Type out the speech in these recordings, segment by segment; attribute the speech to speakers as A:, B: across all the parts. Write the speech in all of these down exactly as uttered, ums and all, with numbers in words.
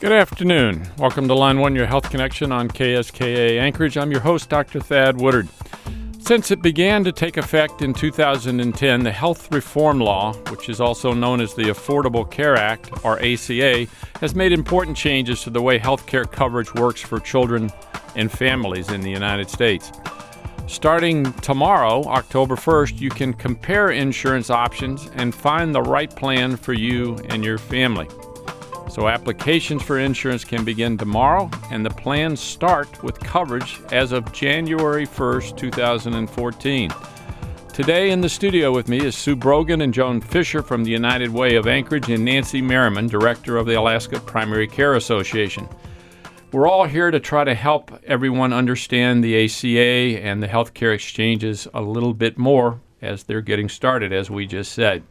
A: Good afternoon. Welcome to Line One, your health connection on K S K A Anchorage. I'm your host, Doctor Thad Woodard. Since it began to take effect in two thousand ten, the Health Reform Law, which is also known as the Affordable Care Act, or A C A, has made important changes to the way health care coverage works for children and families in the United States. Starting tomorrow, October first, you can compare insurance options and find the right plan for you and your family. So applications for insurance can begin tomorrow, and the plans start with coverage as of January first, two thousand fourteen. Today in the studio with me is Sue Brogan and Joan Fisher from the United Way of Anchorage and Nancy Merriman, Director of the Alaska Primary Care Association. We're all here to try to help everyone understand the A C A and the healthcare exchanges a little bit more as they're getting started, as we just said.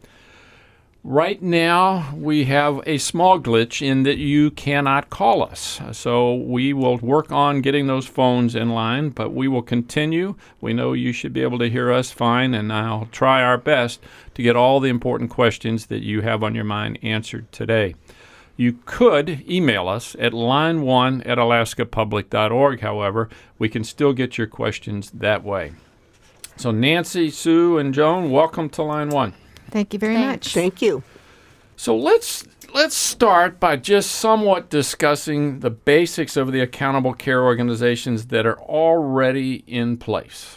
A: Right now, we have a small glitch in that you cannot call us. So we will work on getting those phones in line, but we will continue. We know you should be able to hear us fine, and I'll try our best to get all the important questions that you have on your mind answered today. You could email us at line one at alaska public dot org, however. We can still get your questions that way. So Nancy, Sue, and Joan, welcome to Line One.
B: Thank you very
C: Thanks.
B: much.
C: Thank you.
A: So let's let's start by just somewhat discussing the basics of the accountable care organizations that are already in place.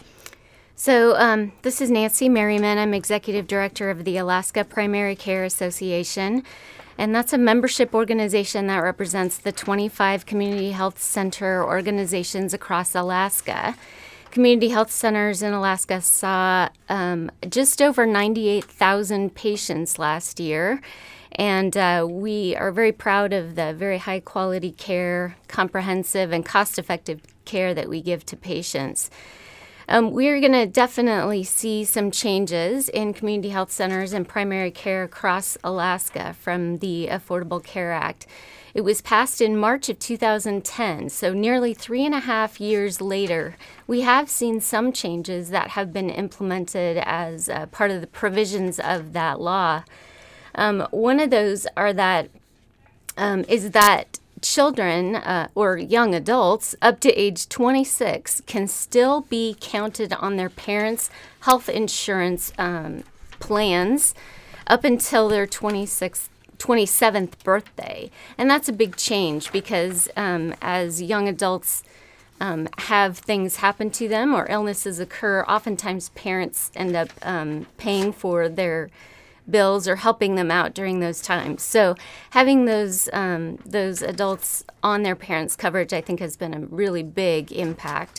B: So um, this is Nancy Merriman. I'm Executive Director of the Alaska Primary Care Association, and that's a membership organization that represents the twenty-five community health center organizations across Alaska. Community health centers in Alaska saw um, just over ninety-eight thousand patients last year, and uh, we are very proud of the very high quality care, comprehensive and cost-effective care that we give to patients. Um, we're going to definitely see some changes in community health centers and primary care across Alaska from the Affordable Care Act. It was passed in March of two thousand ten, so nearly three and a half years later, we have seen some changes that have been implemented as uh, part of the provisions of that law. Um, one of those are that um, is that children uh, or young adults up to age twenty-six can still be counted on their parents' health insurance um, plans up until their twenty-sixth twenty-seventh birthday. And that's a big change because um, as young adults um, have things happen to them or illnesses occur, oftentimes parents end up um, paying for their bills or helping them out during those times. So having those um, those adults on their parents' coverage, I think, has been a really big impact.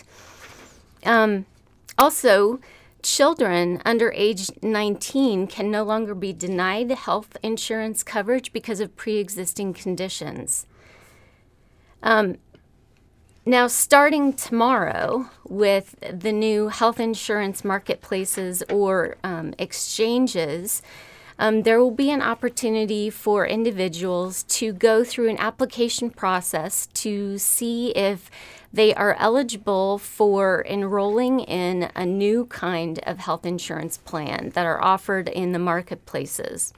B: Um, also, children under age nineteen can no longer be denied health insurance coverage because of pre-existing conditions. Um, now, starting tomorrow with the new health insurance marketplaces or um, exchanges, um, there will be an opportunity for individuals to go through an application process to see if they are eligible for enrolling in a new kind of health insurance plan that are offered in the marketplaces.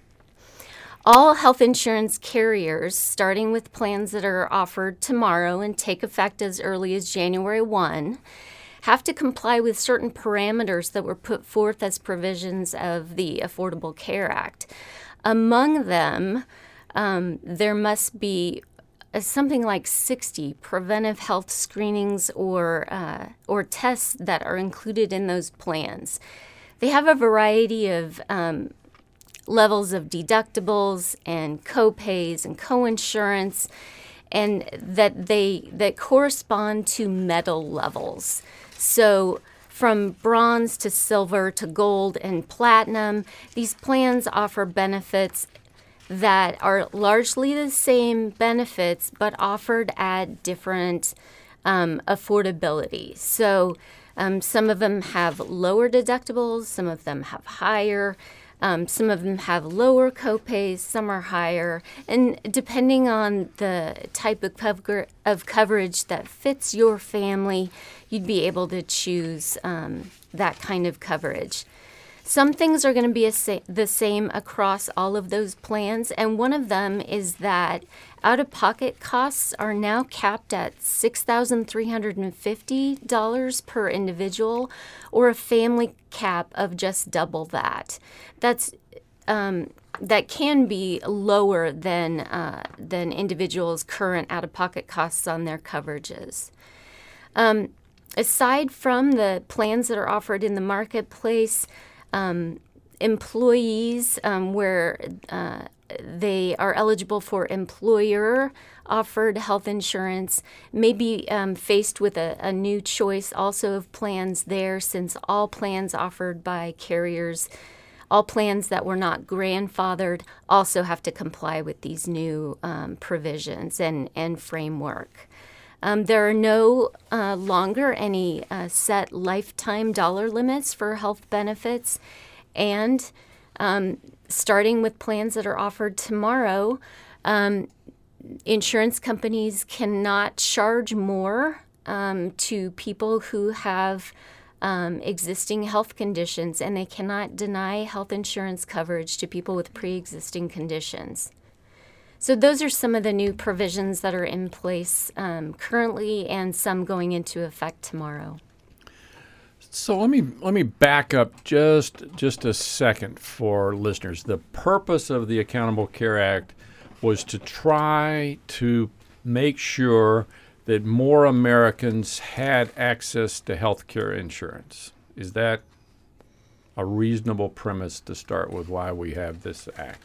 B: All health insurance carriers, starting with plans that are offered tomorrow and take effect as early as January first, have to comply with certain parameters that were put forth as provisions of the Affordable Care Act. Among them, um, there must be Uh, something like sixty preventive health screenings or uh, or tests that are included in those plans. They have a variety of um, levels of deductibles and co-pays and co-insurance, and that they that correspond to metal levels. So from bronze to silver to gold and platinum, these plans offer benefits that are largely the same benefits, but offered at different um, affordability. So um, some of them have lower deductibles, some of them have higher, um, some of them have lower copays, some are higher. And depending on the type of, cover- of coverage that fits your family, you'd be able to choose um, that kind of coverage. Some things are going to be a sa- the same across all of those plans, and one of them is that Out-of-pocket costs are now capped at six thousand three hundred fifty dollars per individual, or a family cap of just double that. That's um, that can be lower than uh, than individuals' current out-of-pocket costs on their coverages. Um, aside from the plans that are offered in the marketplace, um, employees um, where uh, they are eligible for employer-offered health insurance may be um, faced with a, a new choice also of plans there, since all plans offered by carriers, all plans that were not grandfathered, also have to comply with these new um, provisions and, and framework. Um, there are no uh, longer any uh, set lifetime dollar limits for health benefits, and um, starting with plans that are offered tomorrow, um, insurance companies cannot charge more um, to people who have um, existing health conditions, and they cannot deny health insurance coverage to people with pre-existing conditions. So those are some of the new provisions that are in place um, currently, and some going into effect tomorrow.
A: So let me let me back up just just a second for listeners. The purpose of the Accountable Care Act was to try to make sure that more Americans had access to health care insurance. Is that a reasonable premise to start with why we have this act?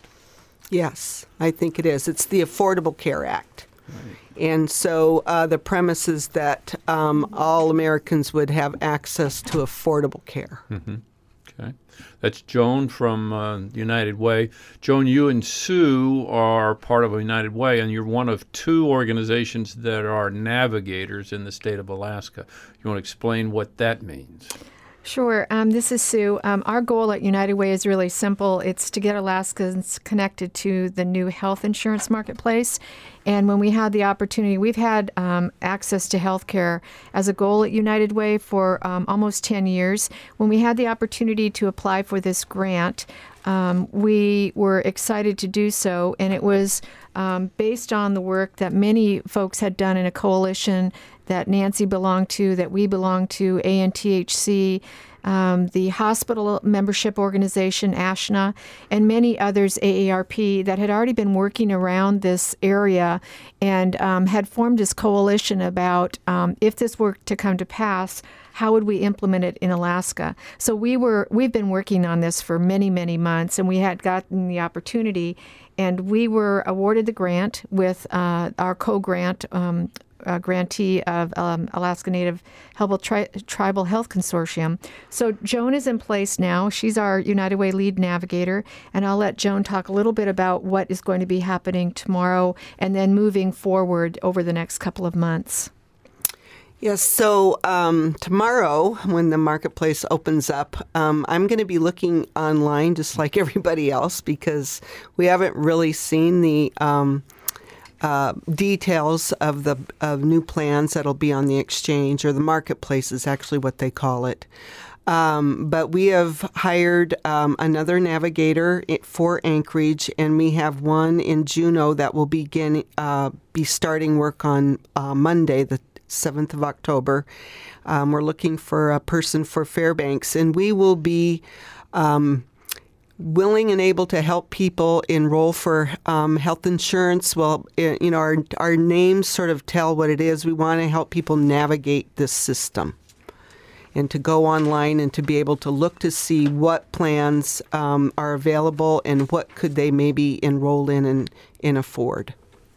C: Yes, I think it is. It's the Affordable Care Act. Right. And so uh, the premise is that um, all Americans would have access to affordable care.
A: Mm-hmm. Okay. That's Joan from uh, United Way. Joan, you and Sue are part of United Way, and you're one of two organizations that are navigators in the state of Alaska. You want to explain what that means?
D: Sure. Um, this is Sue. Um, our goal at United Way is really simple. It's to get Alaskans connected to the new health insurance marketplace. And when we had the opportunity, we've had um, access to health care as a goal at United Way for um, almost ten years. When we had the opportunity to apply for this grant, um, we were excited to do so. And it was um, based on the work that many folks had done in a coalition that Nancy belonged to, that we belong to, A N T H C, um, the hospital membership organization, ASHNA, and many others, A A R P, that had already been working around this area and um, had formed this coalition about um, if this were to come to pass, how would we implement it in Alaska? So we were, we've been working on this for many, many months, and we had gotten the opportunity, and we were awarded the grant with uh, our co-grant um, Uh, grantee of um, Alaska Native Herbal Tri- Tribal Health Consortium. So Joan is in place now. She's our United Way lead navigator, and I'll let Joan talk a little bit about what is going to be happening tomorrow and then moving forward over the next couple of months.
C: Yes, so um, tomorrow when the marketplace opens up, um, I'm going to be looking online just like everybody else because we haven't really seen the um, Uh, details of the of new plans that'll be on the exchange, or the marketplace is actually what they call it. Um, but we have hired um, another navigator for Anchorage, and we have one in Juneau that will begin uh, be starting work on uh, Monday, the seventh of October. Um, we're looking for a person for Fairbanks, and we will be Um, willing and able to help people enroll for um, health insurance. Well, you know, our our names sort of tell what it is. We want to help people navigate this system and to go online and to be able to look to see what plans um, are available and what could they maybe enroll in and, and afford.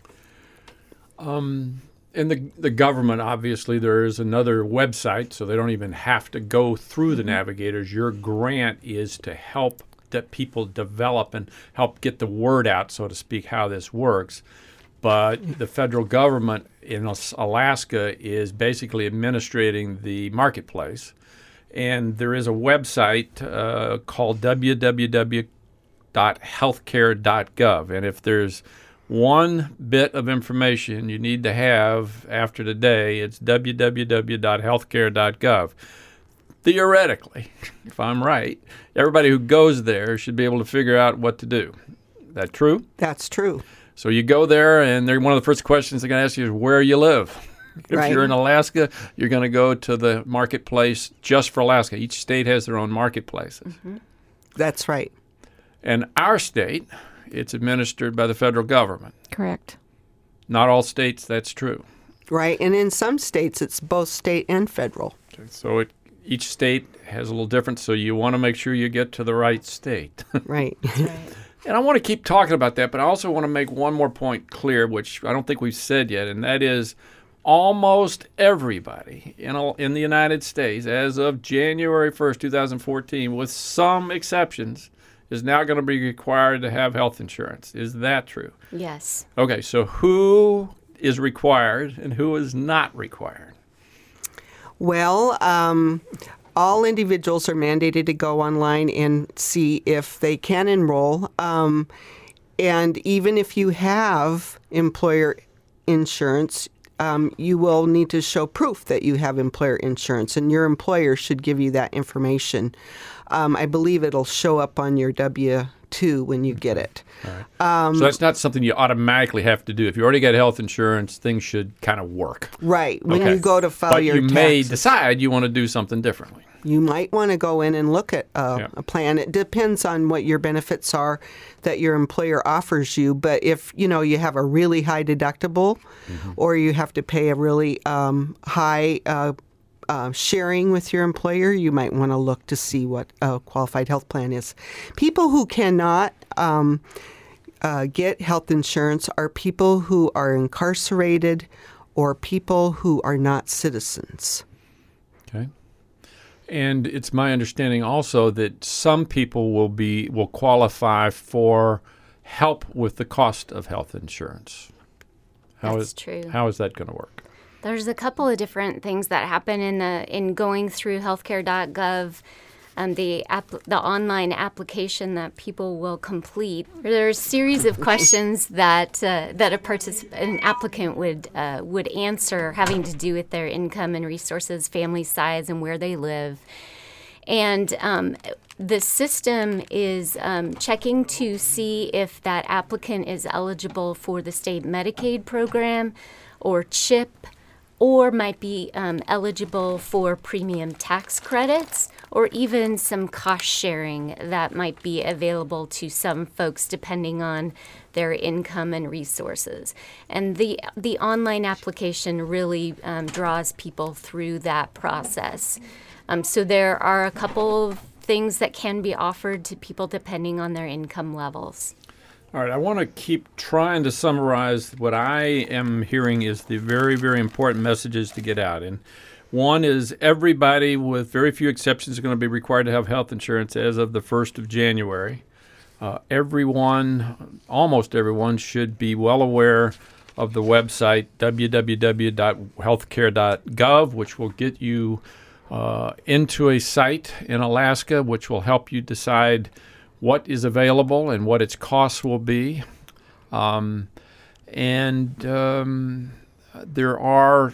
A: Um, in the the government, obviously, there is another website, so they don't even have to go through the navigators. Your grant is to help that people develop and help get the word out, so to speak, how this works. But the federal government in Alaska is basically administrating the marketplace. And there is a website uh, called w w w dot healthcare dot gov. And if there's one bit of information you need to have after today, it's w w w dot healthcare dot gov. Theoretically, if I'm right, everybody who goes there should be able to figure out what to do. Is that true?
C: That's true.
A: So you go there, and they're, one of the first questions they're going to ask you is where you live. If
C: Right.
A: you're in Alaska, you're going to go to the marketplace just for Alaska. Each state has their own marketplaces.
B: Mm-hmm.
C: That's right.
A: And our state, it's administered by the federal government.
D: Correct.
A: Not all states, that's true.
C: Right. And in some states, it's both state and federal.
A: So it, each state has a little different, so you want to make sure you get to the right state.
C: Right.
A: And I want to keep talking about that, but I also want to make one more point clear, which I don't think we've said yet, and that is almost everybody in, a, in the United States, as of January first, twenty fourteen, with some exceptions, is now going to be required to have health insurance. Is that true?
B: Yes.
A: Okay, so who is required and who is not required?
C: Well, um, all individuals are mandated to go online and see if they can enroll. Um, and even if you have employer insurance, um, you will need to show proof that you have employer insurance, and your employer should give you that information. Um, I believe it'll show up on your W two when you get it.
A: Um, so that's not something you automatically have to do. If you already got health insurance, things should kind of work.
C: Right. When
A: Okay.
C: you go to file
A: but
C: your
A: you may
C: taxes.
A: decide you want to do something differently.
C: You might want to go in and look at uh,
A: Yeah.
C: a plan. It depends on what your benefits are that your employer offers you. But if you know you have a really high deductible,
A: Mm-hmm.
C: or you have to pay a really um, high uh, uh, sharing with your employer, you might want to look to see what a qualified health plan is. People who cannot um, uh, get health insurance are people who are incarcerated or people who are not citizens.
A: Okay. And it's my understanding also that some people will be will qualify for help with the cost of health insurance. How
B: That's
A: is-
B: true.
A: How is that going to work?
B: There's a couple of different things that happen in the in going through healthcare dot gov, um, the app, the online application that people will complete. There's a series of questions that uh, that a particip- an applicant would uh, would answer, having to do with their income and resources, family size, and where they live. And um, the system is um, checking to see if that applicant is eligible for the state Medicaid program or CHIP, or might be um, eligible for premium tax credits, or even some cost sharing that might be available to some folks depending on their income and resources. And the the online application really um, draws people through that process. Um, so there are a couple of things that can be offered to people depending on their income levels.
A: All right, I want to keep trying to summarize what I am hearing is the very, very important messages to get out. And one is everybody, with very few exceptions, is going to be required to have health insurance as of the first of January. Uh, everyone, almost everyone, should be well aware of the website w w w dot healthcare dot gov, which will get you uh, into a site in Alaska, which will help you decide what is available and what its costs will be. Um, and um, there are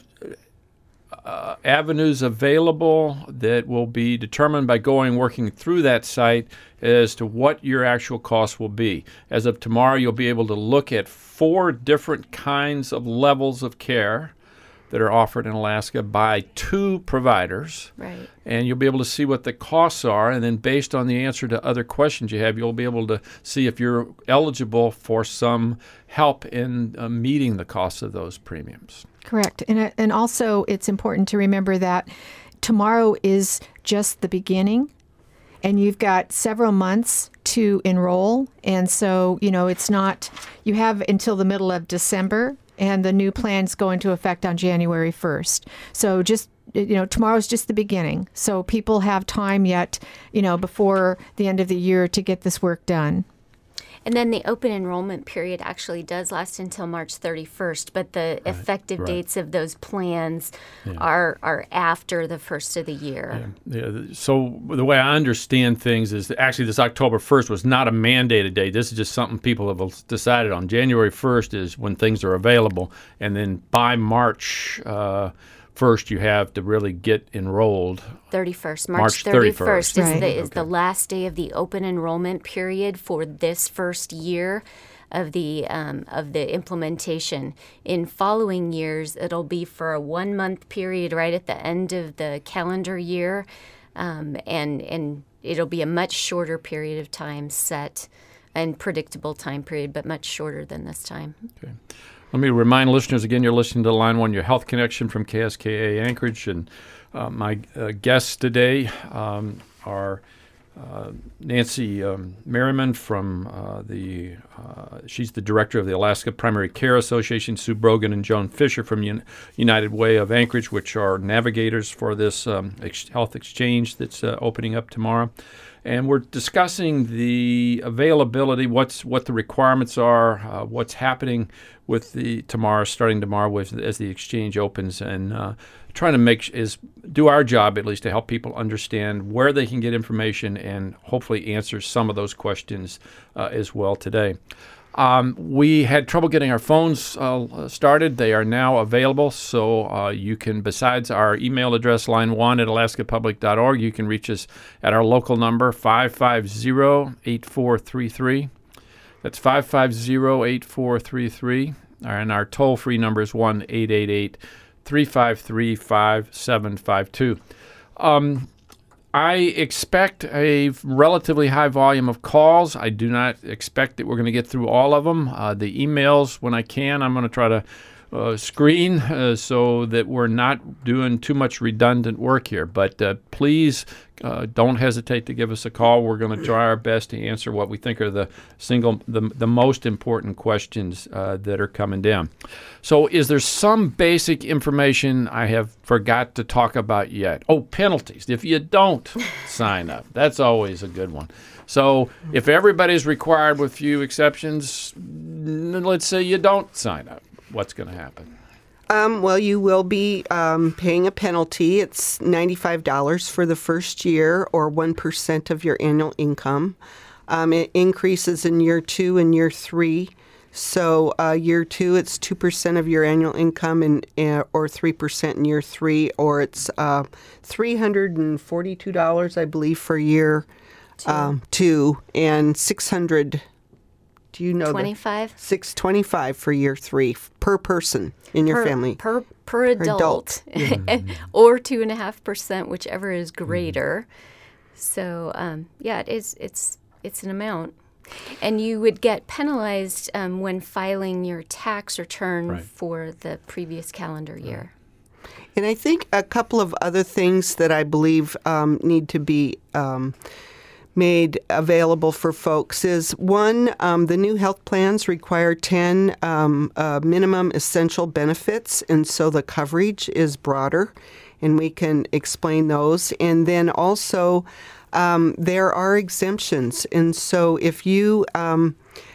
A: uh, avenues available that will be determined by going working through that site as to what your actual costs will be. As of tomorrow, you'll be able to look at four different kinds of levels of care that are offered in Alaska by two providers.
B: Right.
A: And you'll be able to see what the costs are, and then based on the answer to other questions you have, you'll be able to see if you're eligible for some help in uh, meeting the costs of those premiums.
D: Correct. And, uh, and also, it's important to remember that tomorrow is just the beginning, and you've got several months to enroll. And so, you know, it's not, you have until the middle of December, and the new plans go into effect on January first. So just, you know, tomorrow's just the beginning. So people have time yet, you know, before the end of the year to get this work done.
B: And then the open enrollment period actually does last until March thirty-first, but the right, effective right. dates of those plans yeah. are are after the first of the year.
A: Yeah. Yeah. So the way I understand things is that actually this October first was not a mandated date. This is just something people have decided on. January first is when things are available, and then by March uh, first you have to really get enrolled.
B: thirty-first. March,
A: March
B: thirty-first,
A: thirty-first
B: is,
D: right.
B: the, is
A: okay.
B: the last day of the open enrollment period for this first year of the um, of the implementation. In following years, it'll be for a one month period right at the end of the calendar year, um, and and it'll be a much shorter period of time set and predictable time period, but much shorter than this time.
A: Okay. Let me remind listeners again, you're listening to Line One, Your Health Connection from K S K A Anchorage, and uh, my uh, guests today um, are uh, Nancy um, Merriman from uh, the, uh, she's the director of the Alaska Primary Care Association, Sue Brogan and Joan Fisher from Un- United Way of Anchorage, which are navigators for this um, ex- health exchange that's uh, opening up tomorrow. And we're discussing the availability, what's what the requirements are, uh, what's happening with the tomorrow, starting tomorrow with, as the exchange opens, and uh, trying to make is do our job at least to help people understand where they can get information and hopefully answer some of those questions uh, as well today. Um, we had trouble getting our phones uh, started. They are now available, so uh, you can, besides our email address, line one at alaska public dot org, you can reach us at our local number, five five zero, eight four three three. That's five five zero, eight four three three, and our toll-free number is one eight eight eight, three five three, five seven five two. Um, I expect a relatively high volume of calls. I do not expect that we're going to get through all of them. Uh, the emails, when I can, I'm going to try to uh, screen uh, so that we're not doing too much redundant work here. But uh, please uh, don't hesitate to give us a call. We're going to try our best to answer what we think are the single, the, the most important questions uh, that are coming down. So is there some basic information I have forgot to talk about yet? Oh, penalties. If you don't sign up, that's always a good one. So if everybody's required with few exceptions, let's say you don't sign up, what's going to happen?
C: Um, well, you will be um, paying a penalty. It's ninety-five dollars for the first year, or one percent of your annual income. Um, it increases in year two and year three. So uh, year two, it's two percent of your annual income, and uh, or three percent in year three, or it's uh, three hundred forty-two dollars, I believe, for year two, um, two and six hundred dollars. Do you know
B: twenty-five?
C: six twenty-five for year three per person in your
B: per,
C: family.
B: Per per adult,
C: adult.
B: or two and a half percent, whichever is greater. So um, yeah, it is. It's it's an amount, and you would get penalized um, when filing your tax return
A: Right.
B: for the previous calendar year.
C: And I think a couple of other things that I believe um, need to be um, made available for folks is, one, um, the new health plans require ten um, uh, minimum essential benefits, and so the coverage is broader, and we can explain those. And then also um, there are exemptions, and so if you um,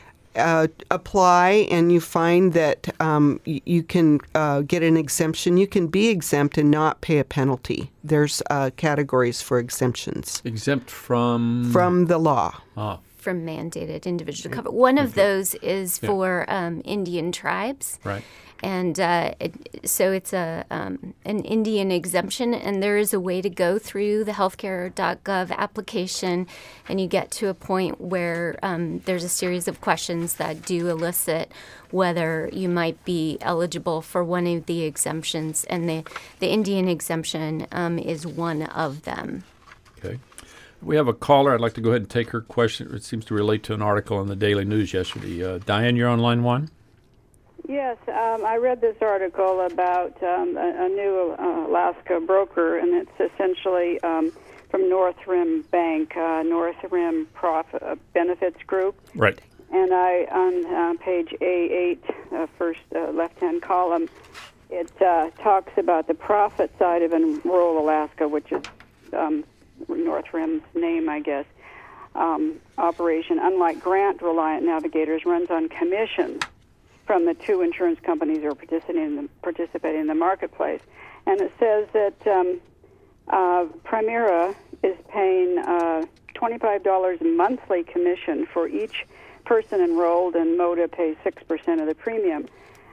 C: Uh, apply and you find that um, y- you can uh, get an exemption, you can be exempt and not pay a penalty. There's uh, categories for exemptions
A: Exempt from?
C: from the law.
A: Ah,
B: From mandated individual cover. One of those is
A: Yeah.
B: for um, Indian tribes.
A: right.
B: And uh, it, so it's a um, an Indian exemption, and there is a way to go through the healthcare dot gov application, and you get to a point where um, there's a series of questions that do elicit whether you might be eligible for one of the exemptions, and the, the Indian exemption um, is one of them.
A: Okay. We have a caller. I'd like to go ahead and take her question. It seems to relate to an article in the Daily News yesterday. Uh, Diane, you're on line one.
E: Yes, um, I read this article about um, a, a new uh, Alaska broker, and it's essentially um, from North Rim Bank, uh, North Rim Profit uh, Benefits Group.
A: Right.
E: And I, on uh, page A eight, uh, first uh, left-hand column, it uh, talks about the profit side of in rural Alaska, which is um, North Rim's name, I guess. Um, operation, unlike grant-reliant navigators, runs on commissions from the two insurance companies who are participating in the, participating in the marketplace. And it says that um, uh, Primera is paying uh, twenty-five dollars monthly commission for each person enrolled, and MOTA pays six percent of the premium.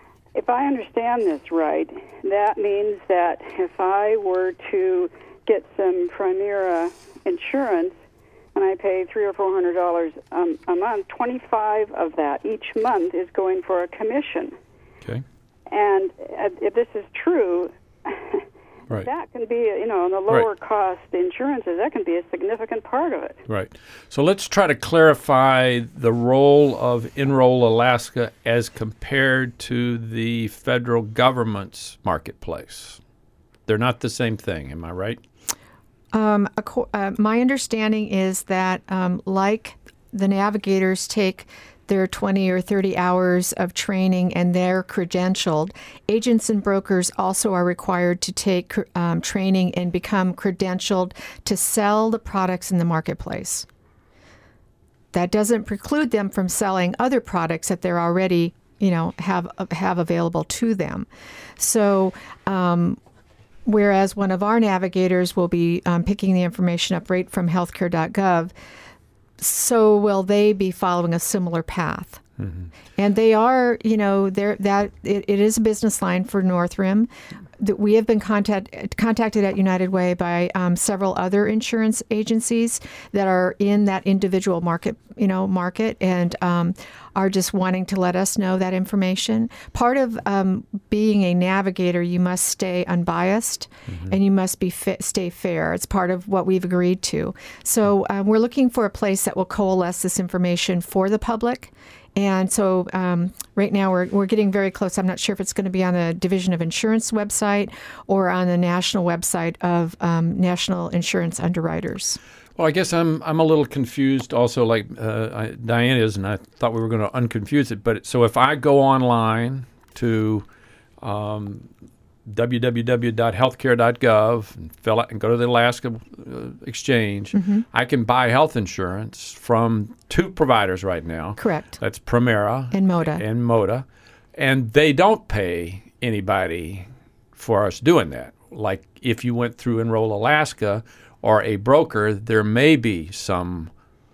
E: If I understand this right, that means that if I were to get some Primera insurance, and I pay three or four hundred dollars um, a month, twenty-five of that each month is going for a commission.
A: Okay.
E: And uh, if this is true,
A: right.
E: that can be, you know, in the lower
A: right.
E: cost insurances, that can be a significant part of it.
A: Right. So let's try to clarify the role of Enroll Alaska as compared to the federal government's marketplace. They're not the same thing, am I right?
D: Um, uh, my understanding is that, um, like the navigators take their twenty or thirty hours of training and they're credentialed, agents and brokers also are required to take um, training and become credentialed to sell the products in the marketplace. That doesn't preclude them from selling other products that they're already, you know, have have available to them. So, um, whereas one of our navigators will be um, picking the information up right from healthcare dot gov, so will they be following a similar path. Mm-hmm. And they are, you know, they're, that it, it is a business line for Northrim. That we have been contact, contacted at United Way by um, several other insurance agencies that are in that individual market, you know, market, and um, are just wanting to let us know that information. Part of um, being a navigator, you must stay unbiased, mm-hmm. and you must be fit, stay fair. It's part of what we've agreed to. So um, we're looking for a place that will coalesce this information for the public. And so um, right now we're we're getting very close. I'm not sure if it's going to be on the Division of Insurance website or on the national website of um, National Insurance Underwriters.
A: Well, I guess I'm I'm a little confused also, like uh, I, Diane is, and I thought we were going to unconfuse it. But so if I go online to um, w w w dot healthcare dot gov and fill out and go to the Alaska uh, Exchange, mm-hmm. I can buy health insurance from two providers right now.
D: Correct.
A: That's Premera
D: and Moda.
A: And Moda, and they don't pay anybody for us doing that. Like if you went through Enroll Alaska or a broker, there may be some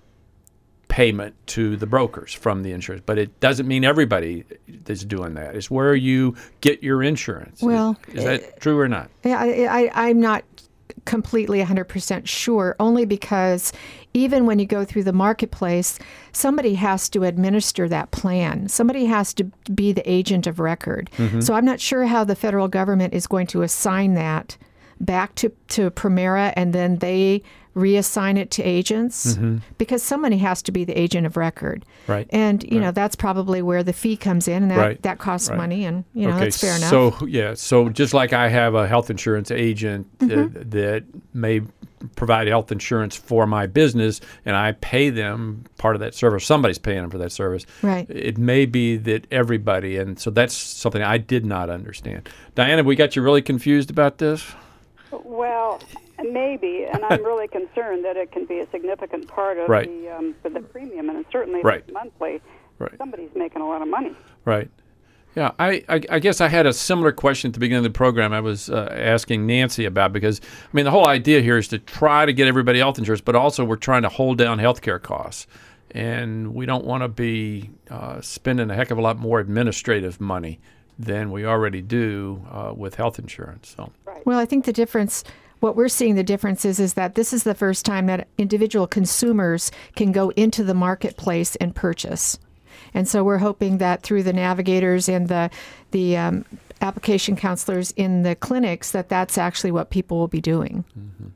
A: payment to the brokers from the insurance, but it doesn't mean everybody is doing that. It's where you get your insurance.
D: Well,
A: is, is that uh, true or not?
D: Yeah, I, I, I'm not completely one hundred percent sure, only because even when you go through the marketplace, somebody has to administer that plan. Somebody has to be the agent of record. Mm-hmm. So I'm not sure how the federal government is going to assign that back to, to Premera, and then they reassign it to agents, mm-hmm. because somebody has to be the agent of record.
A: Right.
D: And, you
A: right.
D: know, that's probably where the fee comes in, and that,
A: right.
D: that costs
A: right.
D: money, and, you know,
A: okay,
D: that's fair enough.
A: So, yeah, so just like I have a health insurance agent mm-hmm. uh, that may provide health insurance for my business, and I pay them part of that service, somebody's paying them for that service.
D: Right.
A: It may be that everybody, and so that's something I did not understand. Diana, we got you really confused about this?
E: Well, maybe, and I'm really concerned that it can be a significant part of
A: right.
E: the um, the premium, and certainly
A: right.
E: monthly.
A: Right.
E: Somebody's making a lot of money.
A: Right. Yeah, I, I, I guess I had a similar question at the beginning of the program I was uh, asking Nancy about, because, I mean, the whole idea here is to try to get everybody health insurance, but also we're trying to hold down healthcare costs. And we don't want to be uh, spending a heck of a lot more administrative money than we already do uh, with health insurance. So.
E: Right.
D: Well, I think the difference, what we're seeing the difference is, is that this is the first time that individual consumers can go into the marketplace and purchase. And so we're hoping that through the navigators and the the um, application counselors in the clinics, that that's actually what people will be doing. Mm-hmm.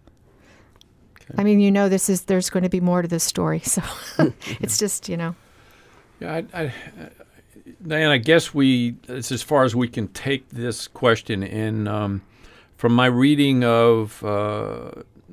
D: Okay. I mean, you know, this is there's going to be more to this story, so it's just, you know.
A: Yeah, I, I, Diane, I guess we, it's as far as we can take this question. And um, from my reading of uh,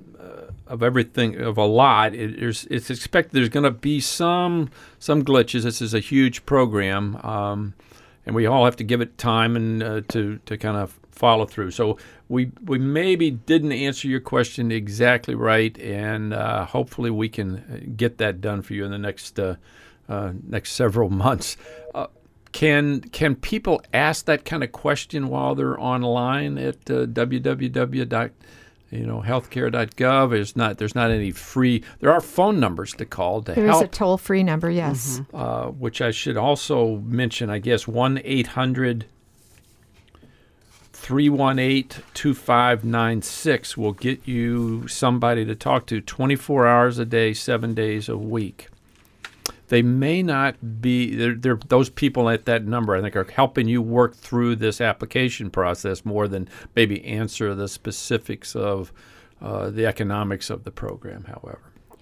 A: of everything, of a lot, it, it's, it's expected there's going to be some some glitches. This is a huge program, um, and we all have to give it time and uh, to to kind of follow through. So we we maybe didn't answer your question exactly right, and uh, hopefully we can get that done for you in the next uh, uh, next several months. Uh, Can can people ask that kind of question while they're online at uh, w w w dot healthcare dot gov? There's not there's not any free. There are phone numbers to call to
D: there
A: help.
D: There is a toll free number, yes.
A: Mm-hmm. Uh, which I should also mention. I guess one eight hundred three one eight, two five nine six will get you somebody to talk to twenty-four hours a day, seven days a week. They may not be, they're, they're, those people at that number, I think, are helping you work through this application process more than maybe answer the specifics of uh, the economics of the program, however.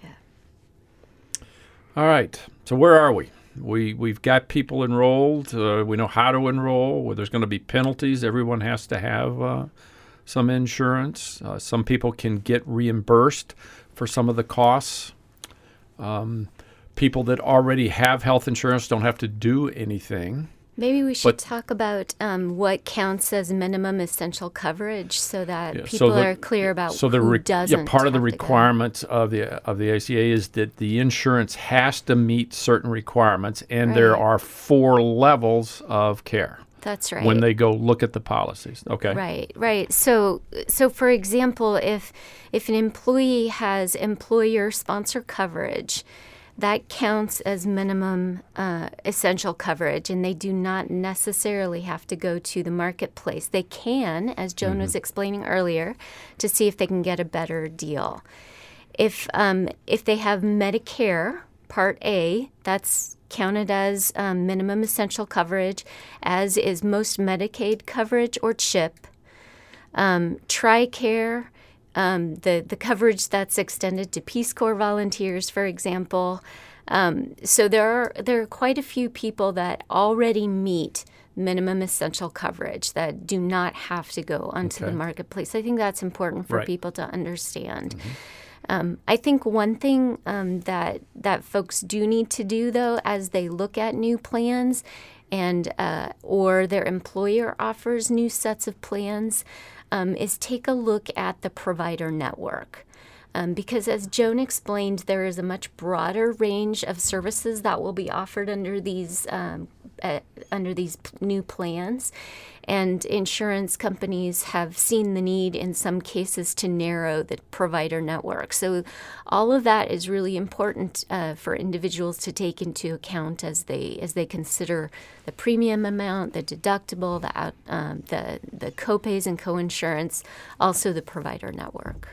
A: Yeah. All right. So where are we? We, we've got people enrolled. Uh, we know how to enroll. Well, there's going to be penalties. Everyone has to have uh, some insurance. Uh, some people can get reimbursed for some of the costs. Um, people that already have health insurance don't have to do anything.
B: Maybe we should
A: But-
B: talk about um, what counts as minimum essential coverage so that
A: Yeah, so
B: people
A: the-
B: are clear about
A: So the
B: who
A: re-
B: doesn't.
A: yeah, part of the
B: have to go.
A: requirements of the of the A C A is that the insurance has to meet certain requirements, and there
B: Right.
A: are four levels of care
B: That's right.
A: when they go look at the policies. Okay.
B: Right, right. So, so for example, if if an employee has employer sponsor coverage, that counts as minimum uh, essential coverage, and they do not necessarily have to go to the marketplace. They can, as Joan was explaining earlier, to see if they can get a better deal. If um, if they have Medicare Part A, that's counted as um, minimum essential coverage, as is most Medicaid coverage or CHIP. Um, TRICARE, um, the, the coverage that's extended to Peace Corps volunteers, for example. Um, so there are, there are quite a few people that already meet minimum essential coverage that do not have to go onto
A: Okay.
B: the marketplace. I think that's important for
A: Right.
B: people to understand. Um, I think one thing um, that that folks do need to do, though, as they look at new plans, and uh, or their employer offers new sets of plans, um, is take a look at the provider network. Um, because as Joan explained, there is a much broader range of services that will be offered under these um, uh, under these p- new plans, and insurance companies have seen the need in some cases to narrow the provider network. So all of that is really important uh, for individuals to take into account as they as they consider the premium amount, the deductible, the out, um, the the copays and coinsurance, also the provider network.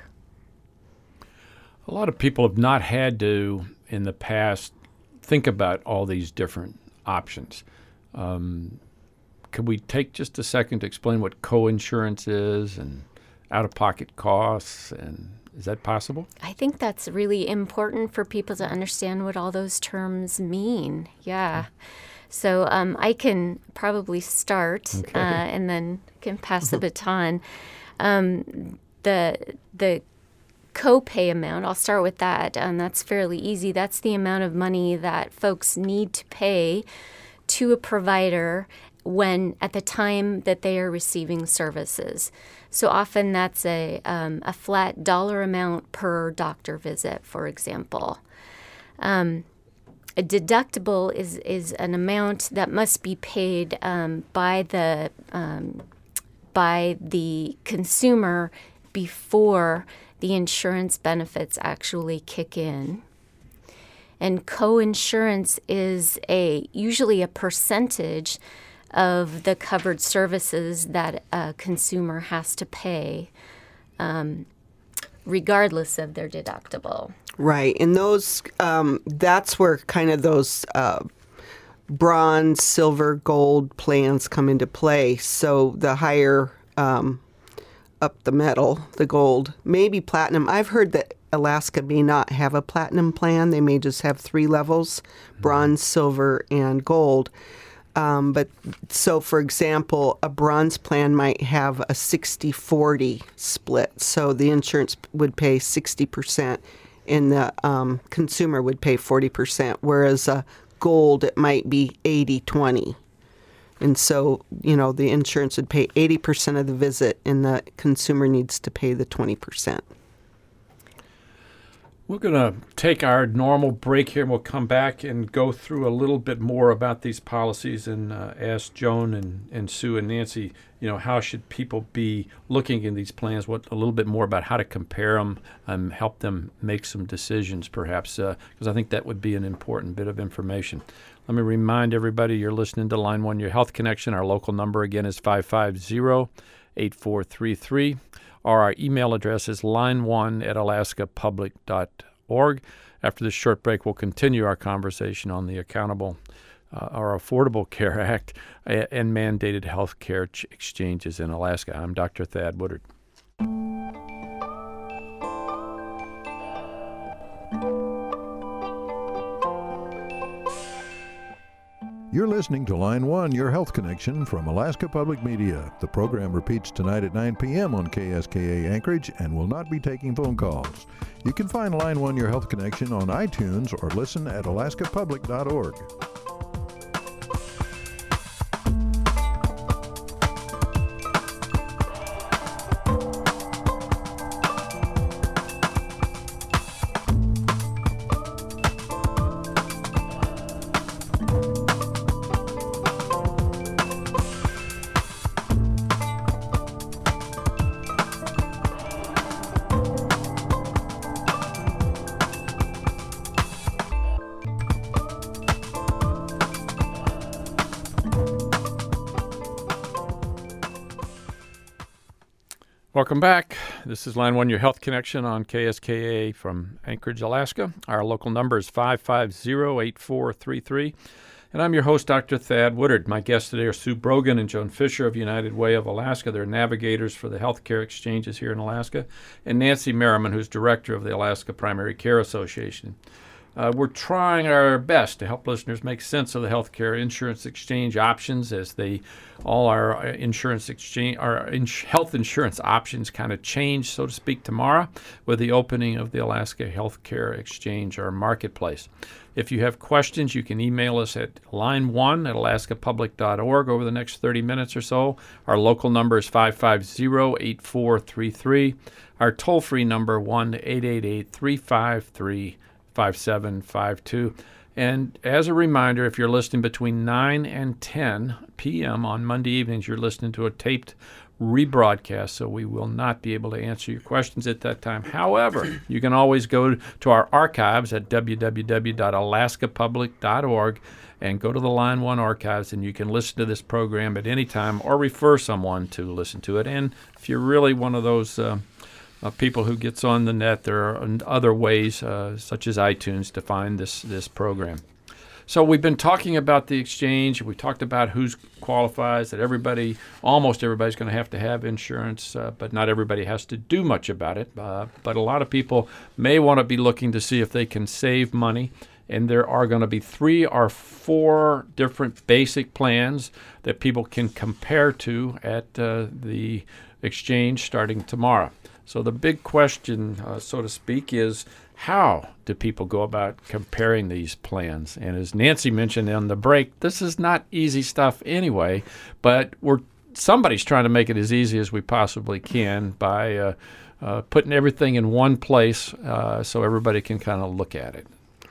A: A lot of people have not had to, in the past, think about all these different options. Um, could we take just a second to explain what coinsurance is and out-of-pocket costs, and is that possible?
B: I think that's really important for people to understand what all those terms mean. Yeah. So um, I can probably start
A: Okay.
B: uh, and then can pass the baton. Um, the the copay amount, I'll start with that, and that's fairly easy. That's the amount of money that folks need to pay to a provider when at the time that they are receiving services. So often that's a um, a flat dollar amount per doctor visit, for example. Um, a deductible is is an amount that must be paid um, by the um, by the consumer before the insurance benefits actually kick in. And coinsurance is a usually a percentage of the covered services that a consumer has to pay, um, regardless of their deductible.
C: Right, and those um, that's where kind of those uh, bronze, silver, gold plans come into play. So the higher um, up the metal, the gold, maybe platinum. I've heard that Alaska may not have a platinum plan. They may just have three levels: bronze, silver, and gold. Um, but so, for example, a bronze plan might have a sixty forty split. So the insurance would pay sixty percent and the um, consumer would pay forty percent. Whereas a gold, it might be eighty twenty. And so, you know, the insurance would pay eighty percent of the visit and the consumer needs to pay the twenty percent.
A: We're going to take our normal break here, and we'll come back and go through a little bit more about these policies and uh, ask Joan and, and Sue and Nancy, you know, how should people be looking in these plans, what a little bit more about how to compare them and help them make some decisions, perhaps, because uh, I think that would be an important bit of information. Let me remind everybody you're listening to Line One, Your Health Connection. Our local number, again, is five five zero, eight four three three, or our email address is line one at alaska public dot org. After this short break, we'll continue our conversation on the Accountable uh, or Affordable Care Act and mandated health care ch- exchanges in Alaska. I'm Doctor Thad Woodard.
F: You're listening to Line one, Your Health Connection from Alaska Public Media. The program repeats tonight at nine p.m. on K S K A Anchorage and will not be taking phone calls. You can find Line one, Your Health Connection on iTunes or listen at alaska public dot org.
A: Welcome back. This is Line one, Your Health Connection on K S K A from Anchorage, Alaska. Our local number is five five zero, eight four three three. And I'm your host, Doctor Thad Woodard. My guests today are Sue Brogan and Joan Fisher of United Way of Alaska. They're navigators for the healthcare exchanges here in Alaska. And Nancy Merriman, who's director of the Alaska Primary Care Association. Uh, we're trying our best to help listeners make sense of the healthcare insurance exchange options as they all our insurance exchange, our ins- health insurance options kind of change, so to speak, tomorrow with the opening of the Alaska Healthcare Exchange, or marketplace. If you have questions, you can email us at line one at alaska public dot org over the next thirty minutes or so. Our local number is five five zero, eight four three three. Our toll-free number, one eight eight eight, three five three, five seven five two. And as a reminder, if you're listening between nine and ten p.m. on Monday evenings, you're listening to a taped rebroadcast, so we will not be able to answer your questions at that time. However, you can always go to our archives at w w w dot alaska public dot org and go to the Line one archives, and you can listen to this program at any time or refer someone to listen to it. And if you're really one of those uh, Uh, people who gets on the net, there are other ways, uh, such as iTunes, to find this this program. So we've been talking about the exchange. We talked about who qualifies, that everybody, almost everybody's going to have to have insurance, uh, but not everybody has to do much about it. Uh, but a lot of people may want to be looking to see if they can save money. And there are going to be three or four different basic plans that people can compare to at uh, the exchange starting tomorrow. So the big question, uh, so to speak, is how do people go about comparing these plans? And as Nancy mentioned on the break, this is not easy stuff anyway, but we're somebody's trying to make it as easy as we possibly can by uh, uh, putting everything in one place uh, so everybody can kind of look at it.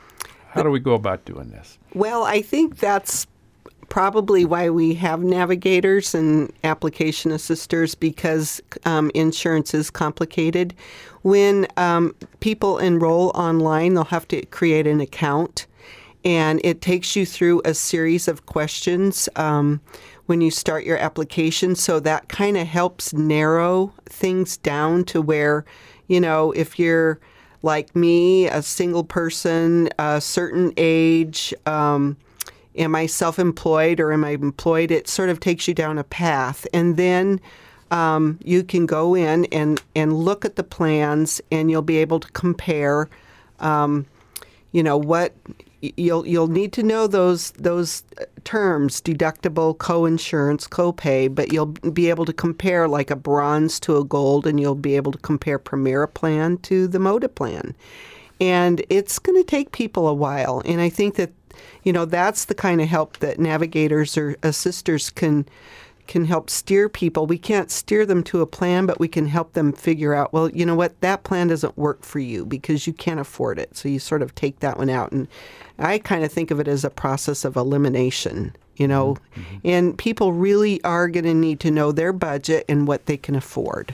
A: How do we go about doing this?
C: Well, I think that's probably why we have navigators and application assisters, because um, insurance is complicated. When um, people enroll online, they'll have to create an account, and it takes you through a series of questions um, when you start your application. So that kind of helps narrow things down to where, you know, if you're like me, a single person, a certain age, um, am I self-employed or am I employed? It sort of takes you down a path. And then um, you can go in and, and look at the plans, and you'll be able to compare, um, you know, what you'll you'll need to know those those terms: deductible, co-insurance, co-pay, but you'll be able to compare like a bronze to a gold, and you'll be able to compare Primera plan to the Moda plan. And it's going to take people a while. And I think that, you know, that's the kind of help that navigators or assisters can can help steer people. We can't steer them to a plan, but we can help them figure out, well, you know what, that plan doesn't work for you because you can't afford it. So you sort of take that one out. And I kind of think of it as a process of elimination, you know, mm-hmm. and people really are going to need to know their budget and what they can afford.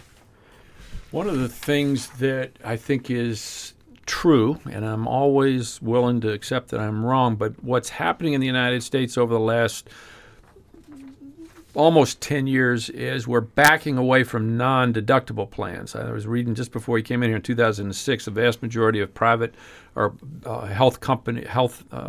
A: One of the things that I think is true, and I'm always willing to accept that I'm wrong, but what's happening in the United States over the last almost ten years is we're backing away from non-deductible plans. I was reading just before he came in here in two thousand six, the vast majority of private or uh, health company health uh,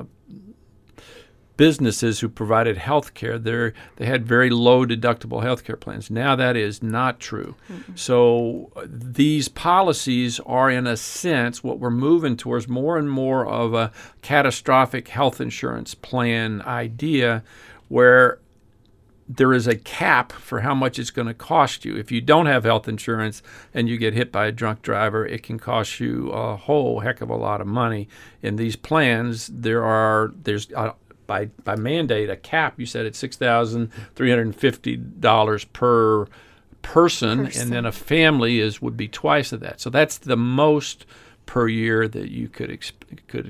A: businesses who provided health care, they had very low deductible health care plans. Now that is not true. Mm-hmm. So uh, these policies are, in a sense, what we're moving towards more and more of a catastrophic health insurance plan idea where there is a cap for how much it's going to cost you. If you don't have health insurance and you get hit by a drunk driver, it can cost you a whole heck of a lot of money. In these plans, there are there's uh, by by mandate a cap. You said it's six thousand three hundred fifty dollars per person, person, and then a family is would be twice of that. So that's the most per year that you could exp- could.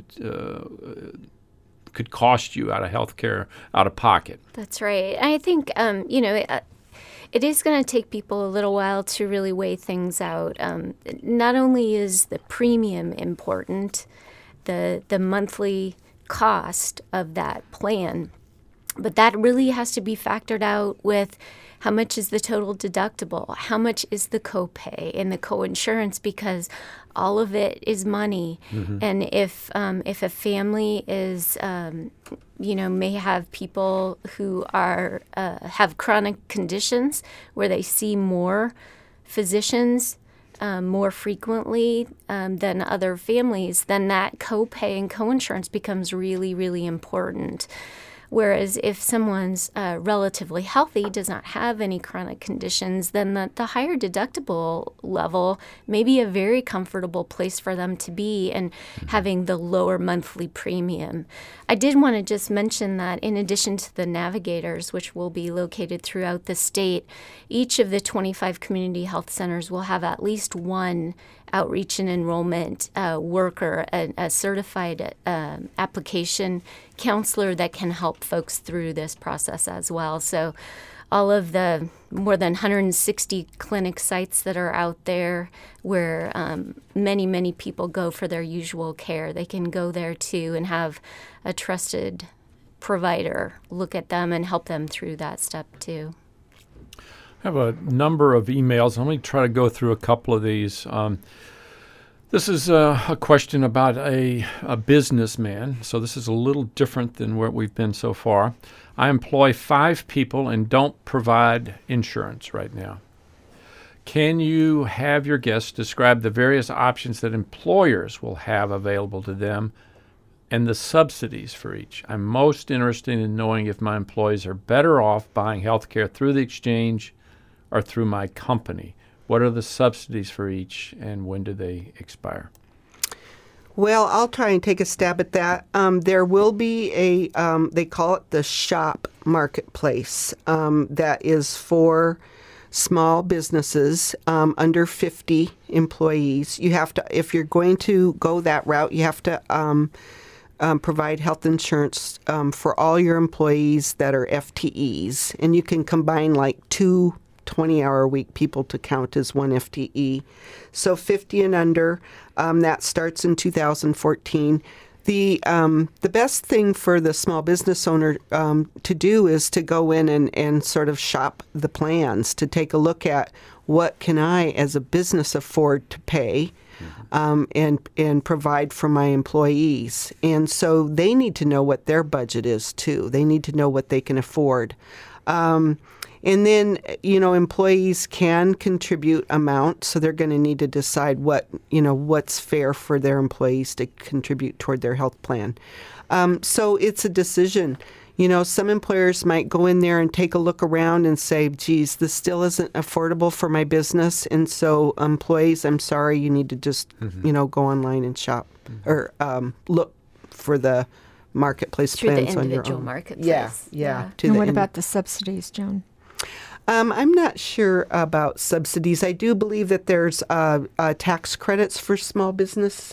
A: Uh, could cost you out of health care, out of pocket.
B: That's right. I think, um, you know, it, it is going to take people a little while to really weigh things out. Um, not only is the premium important, the the monthly cost of that plan, but that really has to be factored out with how much is the total deductible, how much is the copay and the coinsurance, because all of it is money. Mm-hmm. And if um, if a family is, um, you know, may have people who are uh, have chronic conditions where they see more physicians um, more frequently um, than other families, then that copay and coinsurance becomes really, really important. Whereas if someone's uh, relatively healthy, does not have any chronic conditions, then the, the higher deductible level may be a very comfortable place for them to be, and having the lower monthly premium. I did want to just mention that in addition to the navigators, which will be located throughout the state, each of the twenty-five community health centers will have at least one outreach and enrollment uh, worker, a, a certified uh, application counselor that can help folks through this process as well. So all of the more than one hundred sixty clinic sites that are out there where um, many, many people go for their usual care, they can go there too and have a trusted provider look at them and help them through that step too.
A: I have a number of emails. Let me try to go through a couple of these. Um, this is a, a question about a, a businessman, so this is a little different than where we've been so far. I employ five people and don't provide insurance right now. Can you have your guests describe the various options that employers will have available to them and the subsidies for each? I'm most interested in knowing if my employees are better off buying health care through the exchange or through my company. What are the subsidies for each, and when do they expire?
C: Well, I'll try and take a stab at that. Um, there will be a, um, they call it the SHOP marketplace, um, that is for small businesses um, under fifty employees. You have to, if you're going to go that route, you have to um, um, provide health insurance um, for all your employees that are F T Es, and you can combine like two twenty-hour-a-week people to count as one F T E. So fifty and under, um, that starts in two thousand fourteen. The um, the best thing for the small business owner um, to do is to go in and, and sort of shop the plans, to take a look at what can I as a business afford to pay um, and, and provide for my employees. And so they need to know what their budget is too. They need to know what they can afford. Um, And then, you know, employees can contribute amount, so they're going to need to decide what, you know, what's fair for their employees to contribute toward their health plan. Um, so it's a decision. You know, some employers might go in there and take a look around and say, geez, this still isn't affordable for my business. And so employees, I'm sorry, you need to just, mm-hmm. you know, go online and shop mm-hmm. or um, look for the marketplace
B: Through
C: plans
B: the
C: on your
B: individual
C: own.
B: marketplace.
C: Yeah, yeah.
B: yeah.
C: To
D: and
C: the
D: what
C: in-
D: about the subsidies, Joan?
C: Um, I'm not sure about subsidies. I do believe that there's uh, uh, tax credits for small business.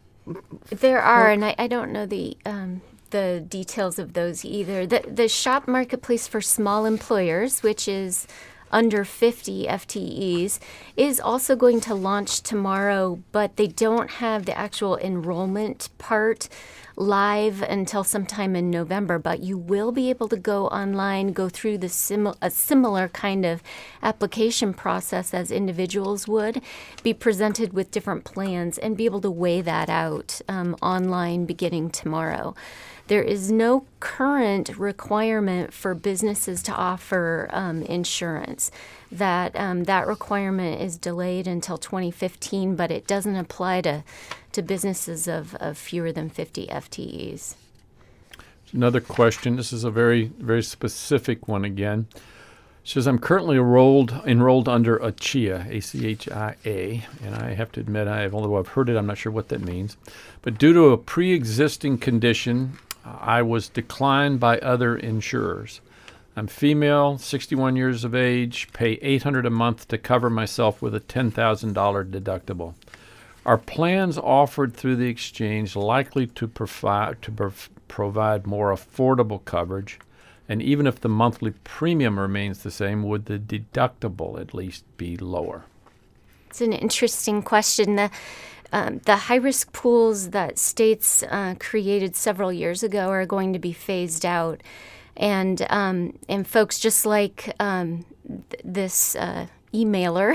B: There are, and I, I don't know the um, the details of those either. The the shop marketplace for small employers, which is under fifty F T Es, is also going to launch tomorrow, but they don't have the actual enrollment part live until sometime in November, but you will be able to go online, go through the sim- a similar kind of application process as individuals would, be presented with different plans, and be able to weigh that out um, online beginning tomorrow. There is no current requirement for businesses to offer um, insurance. That um, that requirement is delayed until twenty fifteen, but it doesn't apply to, to businesses of, of fewer than fifty F T Es.
A: Another question. This is a very, very specific one again. It says, I'm currently enrolled enrolled under A C H I A, A C H I A, and I have to admit, I've although I've heard it, I'm not sure what that means. But due to a pre-existing condition, I was declined by other insurers. I'm female, sixty-one years of age, pay eight hundred dollars a month to cover myself with a ten thousand dollars deductible. Are plans offered through the exchange likely to provide to prov- provide more affordable coverage? And even if the monthly premium remains the same, would the deductible at least be lower?
B: It's an interesting question. The Um, the high-risk pools that states uh, created several years ago are going to be phased out. And um, and folks, just like um, th- this uh, emailer,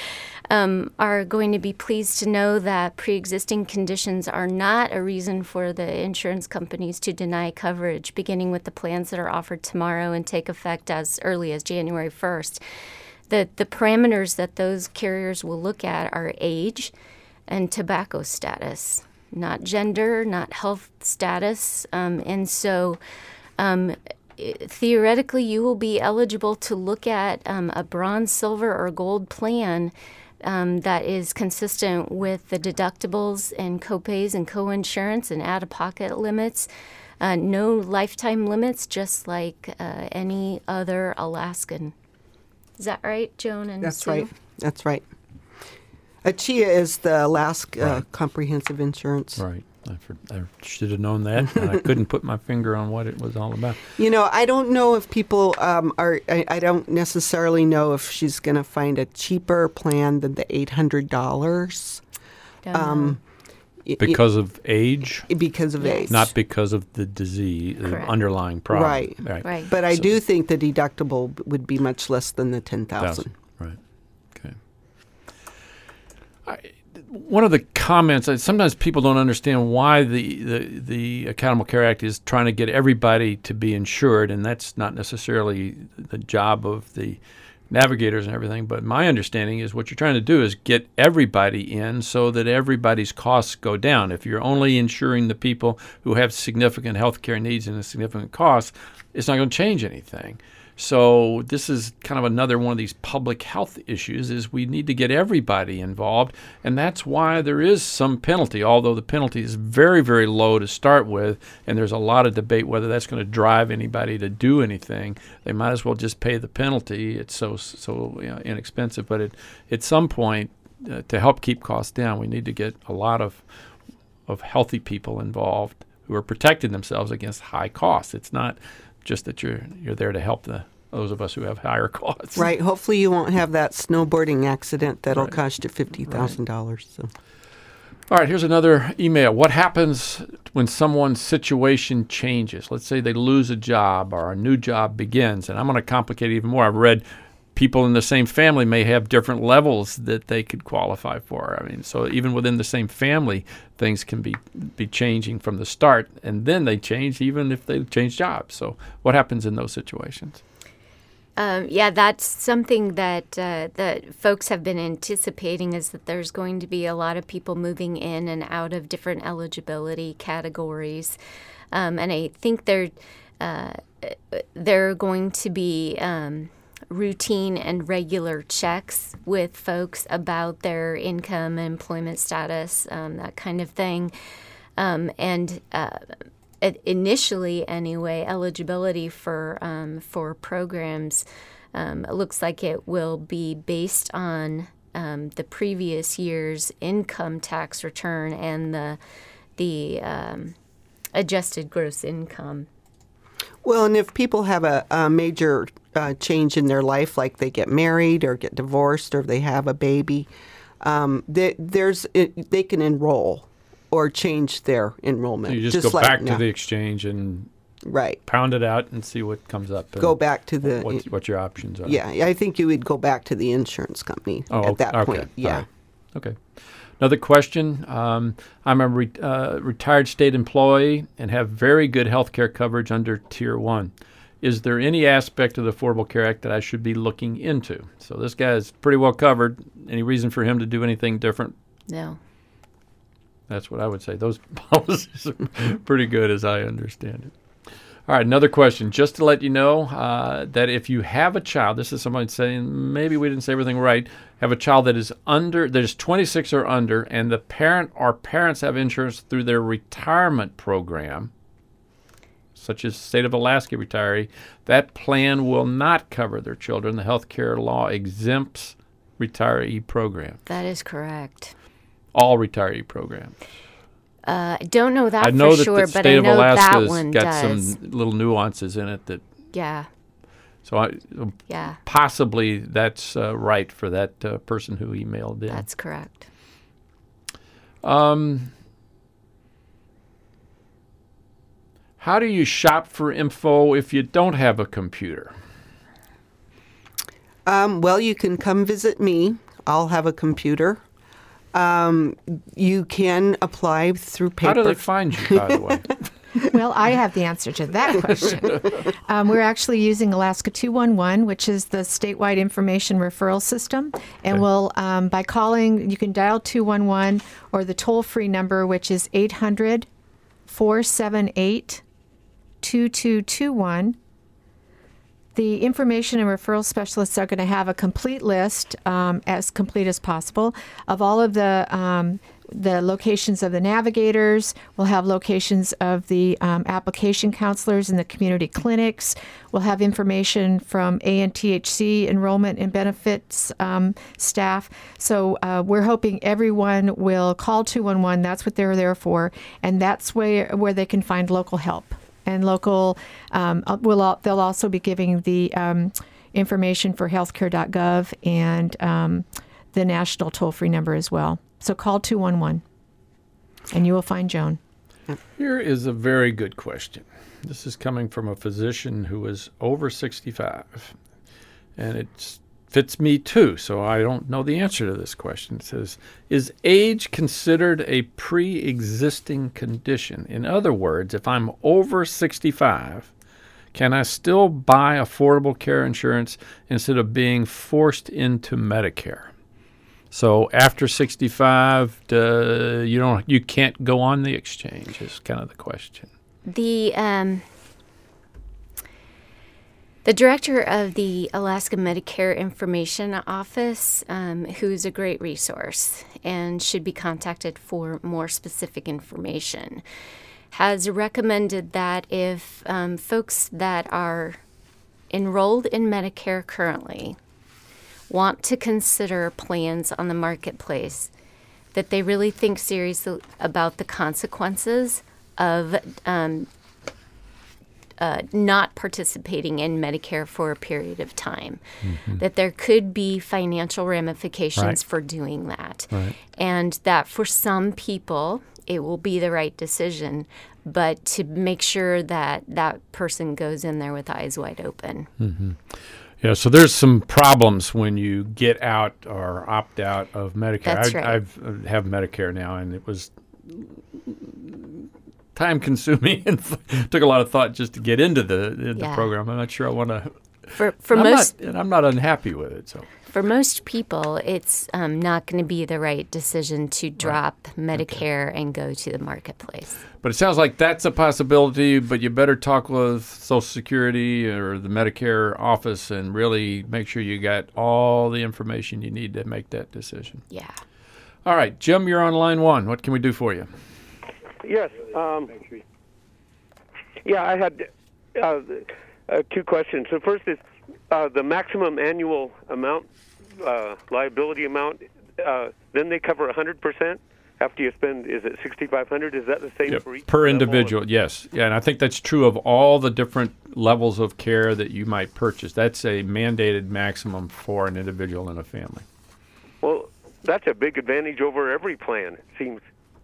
B: um, are going to be pleased to know that pre-existing conditions are not a reason for the insurance companies to deny coverage, beginning with the plans that are offered tomorrow and take effect as early as January first. The, the parameters that those carriers will look at are age and tobacco status, not gender, not health status. Um, and so um, theoretically, you will be eligible to look at um, a bronze, silver, or gold plan um, that is consistent with the deductibles and copays and coinsurance and out-of-pocket limits. Uh, no lifetime limits, just like uh, any other Alaskan. Is that right, Joan and
C: That's
B: Sue?
C: right. That's right. A C H I A is the Alaska uh,
A: Right.
C: Comprehensive Insurance.
A: Right. I, for, I should have known that, and I couldn't put my finger on what it was all about.
C: You know, I don't know if people um, are, I, I don't necessarily know if she's going to find a cheaper plan than the eight hundred dollars.
B: Don't know.
C: Um, y-
A: Because of age,
C: y- because of
B: Yes.
C: age.
A: not because of the disease, the
B: Correct.
A: underlying problem.
C: Right.
B: Right.
C: But I
A: So-
C: do think the deductible would be much less than the ten thousand dollars.
A: Right. Okay. I, one of the comments, uh, sometimes people don't understand why the, the, the Accountable Care Act is trying to get everybody to be insured, and that's not necessarily the job of the navigators and everything. But my understanding is what you're trying to do is get everybody in so that everybody's costs go down. If you're only insuring the people who have significant health care needs and a significant costs, it's not going to change anything. So this is kind of another one of these public health issues is we need to get everybody involved, and that's why there is some penalty, although the penalty is very, very low to start with, and there's a lot of debate whether that's going to drive anybody to do anything. They might as well just pay the penalty. It's so so you know, inexpensive, but it, at some point, uh, to help keep costs down, we need to get a lot of of healthy people involved who are protecting themselves against high costs. It's not just that you're you're there to help the those of us who have higher costs.
C: Right. Hopefully you won't have that snowboarding accident that'll
A: Right.
C: cost you fifty thousand dollars. So.
A: All right, here's another email. What happens when someone's situation changes? Let's say they lose a job or a new job begins. And I'm going to complicate it even more. I've read people in the same family may have different levels that they could qualify for. I mean, so even within the same family, things can be be changing from the start, and then they change even if they change jobs. So what happens in those situations?
B: Um, yeah, that's something that uh, that folks have been anticipating is that there's going to be a lot of people moving in and out of different eligibility categories, um, and I think they're uh, they're going to be um, routine and regular checks with folks about their income, employment status, um, that kind of thing, um, and. Uh, Initially, anyway, eligibility for um, for programs um, it looks like it will be based on um, the previous year's income tax return and the the um, adjusted gross income.
C: Well, and if people have a, a major uh, change in their life, like they get married or get divorced or they have a baby, um, they, there's it, they can enroll or change their enrollment.
A: So you just, go
C: like
A: back
C: now.
A: to the exchange and
C: right.
A: pound it out and see what comes up.
C: Go back to the
A: what, what your options are.
C: Yeah, I think you would go back to the insurance company
A: oh,
C: at that
A: okay.
C: point.
A: All
C: Yeah.
A: right. Okay. Another question. Um, I'm a re- uh, retired state employee and have very good health care coverage under Tier one. Is there any aspect of the Affordable Care Act that I should be looking into? So this guy is pretty well covered. Any reason for him to do anything different?
B: No.
A: That's what I would say. Those policies are pretty good as I understand it. All right, another question. Just to let you know uh, that if you have a child, this is somebody saying maybe we didn't say everything right, have a child that is under, that is twenty-six or under, and the parent or parents have insurance through their retirement program, such as State of Alaska retiree, that plan will not cover their children. The health care law exempts retiree program.
B: That is correct.
A: All retiree programs.
B: Uh, I don't know that
A: I know
B: for
A: that
B: sure,
A: the
B: but
A: state
B: I
A: of
B: know that
A: Alaska's
B: one
A: got
B: does.
A: some little nuances in it that.
B: Yeah.
A: So I,
B: Yeah.
A: possibly that's uh, right for that uh, person who emailed in.
B: That's correct.
A: Um, how do you shop for info if you don't have a computer?
C: Um, well, you can come visit me. I'll have a computer. Um, you can apply through paper.
A: How do they find you, by the way?
D: Well, I have the answer to that question. Um, we're actually using Alaska two one one, which is the statewide information referral system. And
A: Okay.
D: we'll, um, by calling, you can dial two one one or the toll-free number, which is eight hundred, four seven eight, two two two one. The information and referral specialists are going to have a complete list, um, as complete as possible, of all of the um, the locations of the navigators. We'll have locations of the um, application counselors and the community clinics. We'll have information from A N T H C enrollment and benefits um, staff. So uh, we're hoping everyone will call two one one. That's what they're there for, and that's where where they can find local help. And local, um, will al- they'll also be giving the um, information for healthcare dot gov and um, the national toll-free number as well. So call two one one, and you will find Joan.
A: Here is a very good question. This is coming from a physician who is over sixty-five, and it fits me too, so I don't know the answer to this question. It says, is age considered a pre-existing condition? In other words, if I'm over sixty-five, can I still buy affordable care insurance instead of being forced into Medicare? So after sixty-five, uh, you don't, you can't go on the exchange is kind of the question.
B: The um, the director of the Alaska Medicare Information Office, um, who's a great resource and should be contacted for more specific information, has recommended that if um, folks that are enrolled in Medicare currently want to consider plans on the marketplace, that they really think seriously about the consequences of um, uh, not participating in Medicare for a period of time. Mm-hmm. That there could be financial ramifications
A: Right.
B: for doing that.
A: Right.
B: And that for some people, it will be the right decision, but to make sure that that person goes in there with eyes wide open.
A: Mm-hmm. Yeah, so there's some problems when you get out or opt out of Medicare.
B: That's
A: I,
B: right.
A: I've uh, have Medicare now, and it was time consuming and took a lot of thought just to get into the, the
B: Yeah.
A: program. I'm not sure I want to.
B: For for
A: I'm
B: most
A: not, and I'm not unhappy with it. So
B: for most people, it's um, not going to be the right decision to drop Medicare and go to the marketplace.
A: But it sounds like that's a possibility, but you better talk with Social Security or the Medicare office and really make sure you got all the information you need to make that decision.
B: Yeah.
A: All right, Jim, you're on line one. What can we do for you?
G: Yes. Um, yeah, I had uh, uh, two questions. The first is uh, the maximum annual amount, uh, liability amount, uh, then they cover one hundred percent after you spend, is it sixty-five hundred dollars? Is that the same
A: Yep,
G: for each
A: per
G: level?
A: individual, yes. Yeah, and I think that's true of all the different levels of care that you might purchase. That's a mandated maximum for an individual and a family.
G: Well, that's a big advantage over every plan, it seems.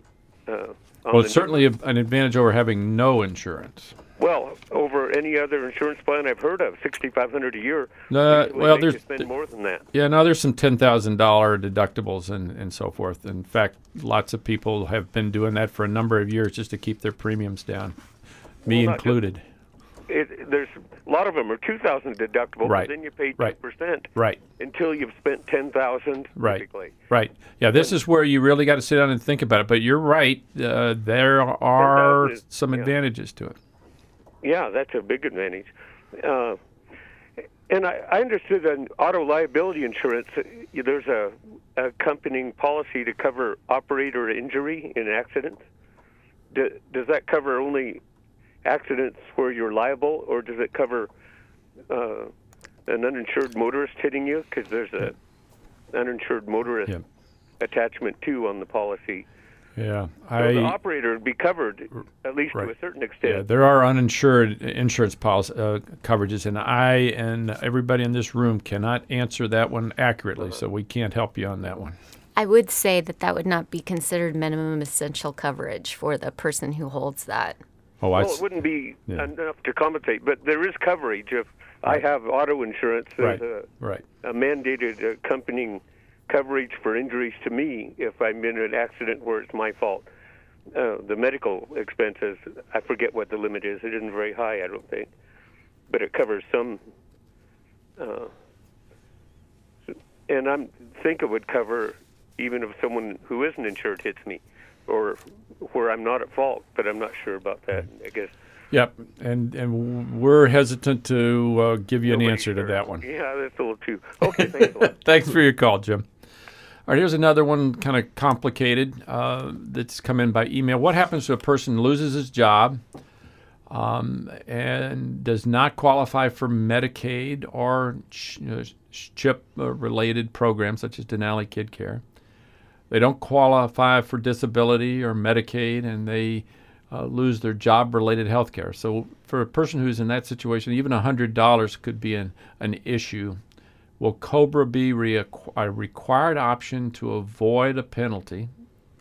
G: Uh, on
A: Well,
G: the
A: it's certainly a, an advantage over having no insurance.
G: Well, over any other insurance plan I've heard of, sixty-five hundred dollars a year.
A: Uh,
G: usually
A: well,
G: make
A: there's
G: you spend more than that.
A: Yeah, no, there's some ten thousand dollars deductibles and, and so forth. In fact, lots of people have been doing that for a number of years just to keep their premiums down, me
G: Well, not
A: included.
G: It, there's a lot of them are two thousand deductible,
A: Right.
G: but then you pay two
A: Right.
G: percent
A: Right.
G: until you've spent ten thousand.
A: Right.
G: Typically.
A: Right. Yeah, this is where you really got to sit down and think about it. But you're right. Uh, there are
G: ten thousand is-
A: some
G: yeah.
A: advantages to it.
G: Yeah, that's a big advantage. Uh, and I, I understood that in auto liability insurance, uh, there's a, a accompanying policy to cover operator injury in accidents. Do, does that cover only accidents where you're liable, or does it cover uh, an uninsured motorist hitting you? Because there's a uninsured motorist
A: Yeah.
G: attachment too on the policy.
A: Yeah.
G: So
A: I,
G: the operator would be covered at least
A: Right.
G: to a certain extent.
A: Yeah, there are uninsured insurance policy uh, coverages, and I and everybody in this room cannot answer that one accurately, so we can't help you on that one.
B: I would say that that would not be considered minimum essential coverage for the person who holds that.
A: Oh, I
G: Well,
A: s-
G: it wouldn't be
A: Yeah.
G: enough to compensate, but there is coverage. If I have auto insurance, there's
A: Right. Right.
G: a, a mandated accompanying coverage for injuries to me if I'm in an accident where it's my fault. Uh, the medical expenses, I forget what the limit is. It isn't very high, I don't think, but it covers some. Uh, and I think it would cover even if someone who isn't insured hits me, or where I'm not at fault, but I'm not sure about that. I guess.
A: Yep, and and we're hesitant to uh, give you an
G: Nobody
A: answer to
G: sure.
A: that one.
G: Yeah, that's a little too. Okay, thanks a lot.
A: Thanks for your call, Jim. All right, here's another one, kind of complicated, uh, that's come in by email. What happens to a person who loses his job um, and does not qualify for Medicaid or ch- you know, CHIP-related programs such as Denali Kid Care? They don't qualify for disability or Medicaid, and they uh, lose their job-related health care. So for a person who's in that situation, even one hundred dollars could be an, an issue. Will COBRA be re- a required option to avoid a penalty?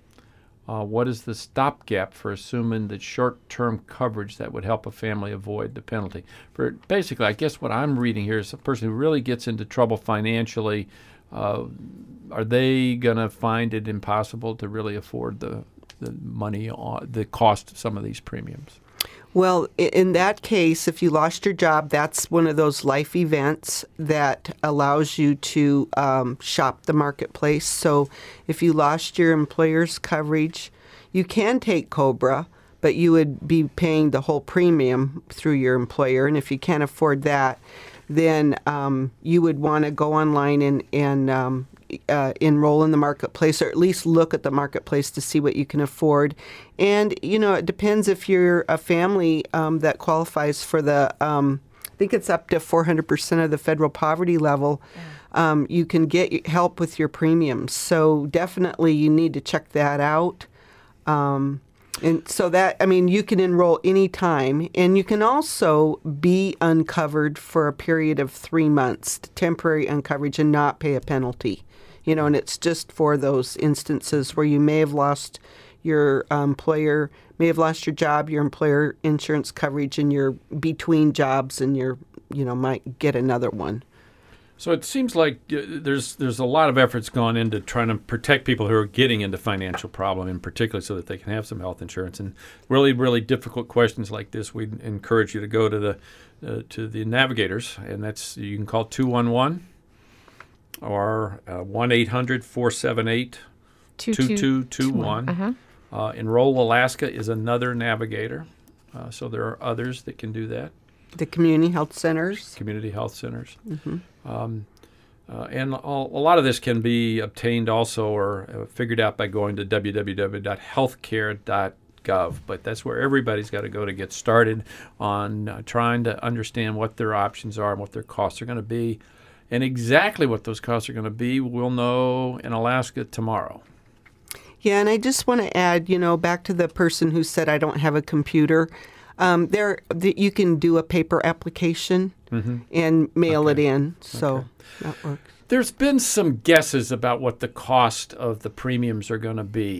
A: Uh, what is the stopgap for assuming that short-term coverage that would help a family avoid the penalty? For basically, I guess what I'm reading here is a person who really gets into trouble financially. Uh, are they going to find it impossible to really afford the the money, on, the cost of some of these premiums?
C: Well, i- in that case, if you lost your job, that's one of those life events that allows you to um, shop the marketplace. So if you lost your employer's coverage, you can take COBRA, but you would be paying the whole premium through your employer. And if you can't afford that, then um, you would want to go online and, and um, uh, enroll in the marketplace, or at least look at the marketplace to see what you can afford. And, you know, it depends if you're a family um, that qualifies for the, um, I think it's up to four hundred percent of the federal poverty level. Um, you can get help with your premiums. So definitely you need to check that out. Um, And so that, I mean, you can enroll anytime, and you can also be uncovered for a period of three months, temporary uncoverage, and not pay a penalty. You know, and it's just for those instances where you may have lost your uh, employer, may have lost your job, your employer insurance coverage, and you're between jobs, and you're, you know, might get another one.
A: So it seems like uh, there's there's a lot of efforts gone into trying to protect people who are getting into financial problem, in particular, so that they can have some health insurance. And really, really difficult questions like this, we encourage you to go to the uh, to the navigators, and that's you can call two one one or one eight hundred four seven eight two two two one.
D: Uh-huh.
A: Uh, Enroll Alaska is another navigator, uh, so there are others that can do that.
C: The community health centers.
A: Community health centers.
C: Mm-hmm.
A: Um, uh, and all, a lot of this can be obtained also or uh, figured out by going to w w w dot healthcare dot gov. But that's where everybody's got to go to get started on uh, trying to understand what their options are and what their costs are going to be. And exactly what those costs are going to be, we'll know in Alaska tomorrow.
C: Yeah, and I just want to add, you know, back to the person who said, I don't have a computer. Um, there, the, you can do a paper application
A: Mm-hmm.
C: and mail
A: Okay.
C: it in, so
A: Okay.
C: that works.
A: There's been some guesses about what the cost of the premiums are going to be.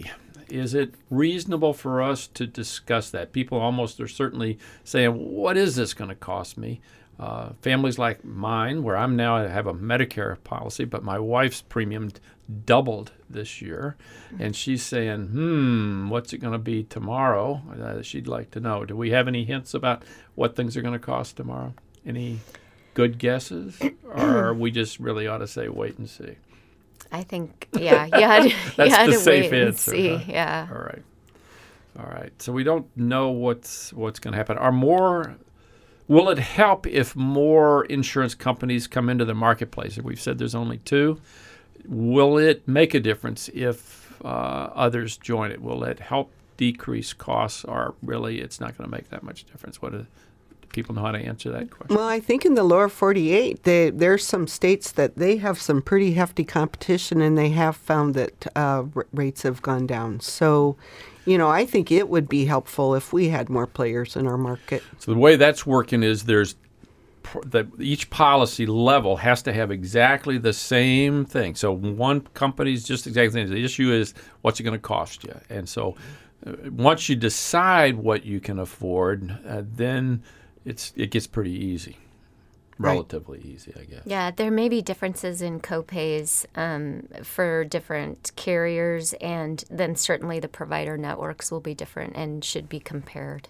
A: Is it reasonable for us to discuss that? People almost are certainly saying, what is this going to cost me? Uh, families like mine, where I'm now I have a Medicare policy, but my wife's premium doubled this year, and she's saying, hmm, what's it going to be tomorrow? Uh, she'd like to know. Do we have any hints about what things are going to cost tomorrow? Any good guesses? Or are we just really ought to say wait and see?
B: I think, yeah, you had, you
A: That's
B: had
A: the
B: to
A: safe
B: wait and
A: answer,
B: see.
A: huh?
B: Yeah.
A: All right. All right. So we don't know what's what's going to happen. Are more Will it help if more insurance companies come into the marketplace? We've said there's only two. Will it make a difference if uh, others join it? Will it help decrease costs, or really it's not going to make that much difference? What do people know how to answer that question?
C: Well, I think in the lower forty-eight, they, there's some states that they have some pretty hefty competition, and they have found that uh, r- rates have gone down. So, you know, I think it would be helpful if we had more players in our market.
A: So the way that's working is there's that each policy level has to have exactly the same thing. So one company's just exactly the same. The issue is what's it going to cost you. And so uh, once you decide what you can afford, uh, then it's it gets pretty easy. Relatively right. easy, I guess.
B: Yeah, there may be differences in copays um, for different carriers, and then certainly the provider networks will be different and should be compared.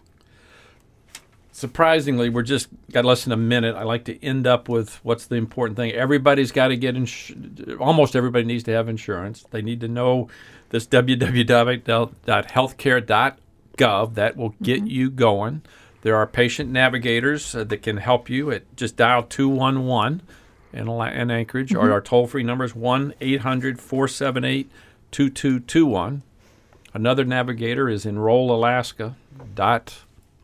A: Surprisingly, we're just got less than a minute. I like to end up with what's the important thing. Everybody's got to get insurance. Almost everybody needs to have insurance. They need to know this w w w dot healthcare dot gov. That will get mm-hmm. you going. There are patient navigators uh, that can help you. At just dial two one one in, in Anchorage, mm-hmm. or our toll-free number is one eight hundred four seven eight two two two one. Another navigator is enroll alaska dot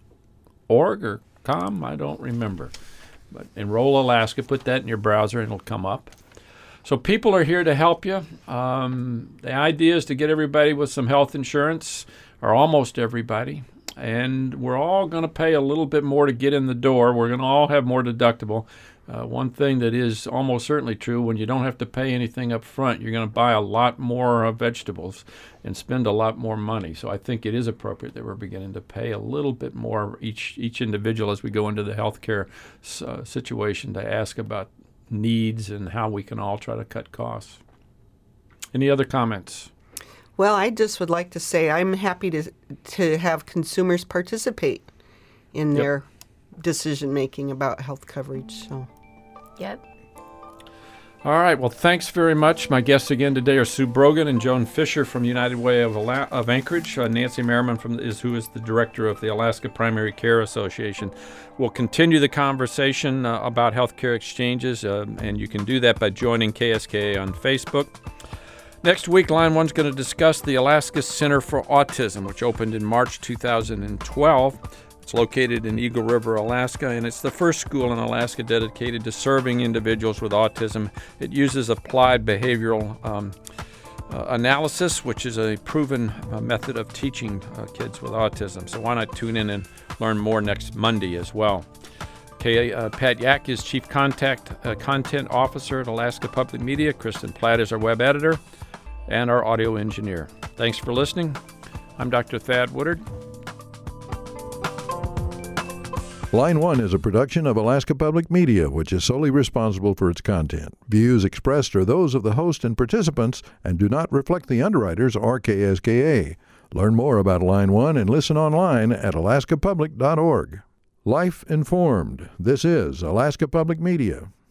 A: org or com, I don't remember. But Enroll Alaska, put that in your browser and it'll come up. So people are here to help you. Um, the idea is to get everybody with some health insurance, or almost everybody. And we're all going to pay a little bit more to get in the door. We're going to all have more deductible. Uh, one thing that is almost certainly true, when you don't have to pay anything up front, you're going to buy a lot more uh, vegetables and spend a lot more money. So I think it is appropriate that we're beginning to pay a little bit more each each individual as we go into the healthcare uh, situation to ask about needs and how we can all try to cut costs. Any other comments?
C: Well, I just would like to say I'm happy to to have consumers participate in
A: Yep.
C: their decision-making about health coverage. So.
B: Yep.
A: All right. Well, thanks very much. My guests again today are Sue Brogan and Joan Fisher from United Way of, Ala- of Anchorage. Uh, Nancy Merriman from is who is the director of the Alaska Primary Care Association. We'll continue the conversation uh, about healthcare exchanges, uh, and you can do that by joining K S K A on Facebook. Next week, Line One's going to discuss the Alaska Center for Autism, which opened in March two thousand twelve. It's located in Eagle River, Alaska, and it's the first school in Alaska dedicated to serving individuals with autism. It uses applied behavioral um, uh, analysis, which is a proven uh, method of teaching uh, kids with autism. So why not tune in and learn more next Monday as well. Okay, uh, Pat Yak is Chief Contact uh, Content Officer at Alaska Public Media. Kristen Platt is our web editor and our audio engineer. Thanks for listening. I'm Doctor Thad Woodard.
F: Line One is a production of Alaska Public Media, which is solely responsible for its content. Views expressed are those of the host and participants and do not reflect the underwriters or K S K A. Learn more about Line One and listen online at alaska public dot org. Life Informed. This is Alaska Public Media.